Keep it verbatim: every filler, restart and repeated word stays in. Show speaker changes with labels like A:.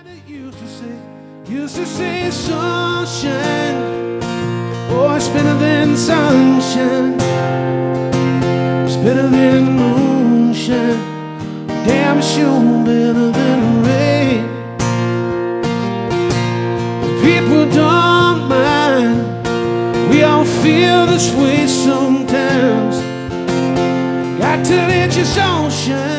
A: It used to say, used to say sunshine. Oh, it's better than sunshine. It's better than moonshine. Damn sure better than rain. People don't mind. We all feel this way sometimes. Got to let your soul shine.